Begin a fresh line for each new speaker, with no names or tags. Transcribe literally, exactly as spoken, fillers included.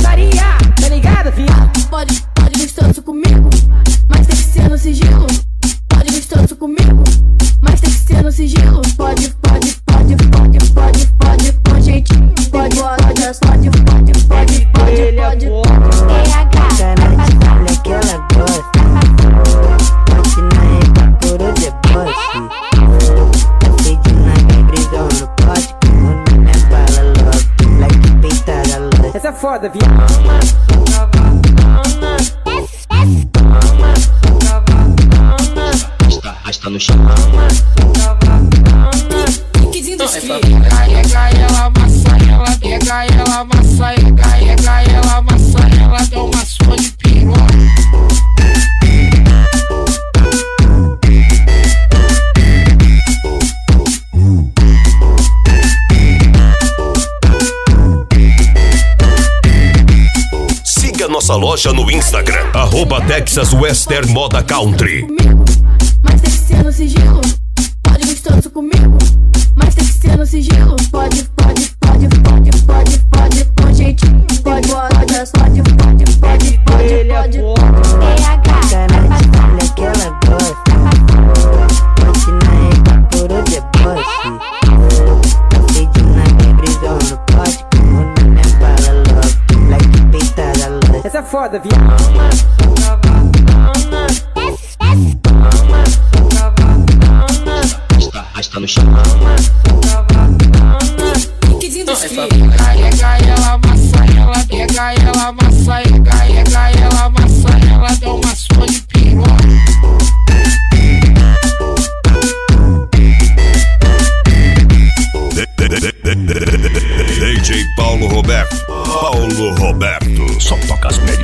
putaria, tá ligado, viado?
Pode, pode gostoso comigo, mas tem que ser no sigilo. Pode gostoso comigo, mas tem que ser no sigilo. Pode, pode, pode, pode, pode, pode, com jeitinho. Pode, pode, pode, pode, pode, pode, pode, pode.
Olha que ela gosta. Bate na reta por o deboche. Passei de nave, brisão no pote. Quando me fala logo, like peitada louca.
Essa é foda, viado.
Arrasta no chão.
Piquezinho dos filhos.
Pega ela, amassa ela, pega ela, amassa ela, pega ela, amassa ela, dá uma sua de piroca.
Siga nossa loja no Instagram, arroba Texas Western Moda Country.
Comigo, mas tem que ser no sigilo. Pode gostoso comigo, mas tem que ser no sigilo. Pode, pode, pode, pode, pode, pode, com jeitinho. Pode, pode, pode, pode, pode, pode, pode.
Olha que ela gosta. Bate na reta por o deboche. Passei de nave, brisão no pote. Quando me fala logo, like peitada louca.
Essa é foda, viado.
Arrasta no chão.
Piquezinho dos filhos.
Pega ela, amassa ela, pega ela, amassa ela, pega ela, amassa ela, dá uma sua de piroca.
D J Paulo Roberto. Paulo Roberto. Só toca as melhores.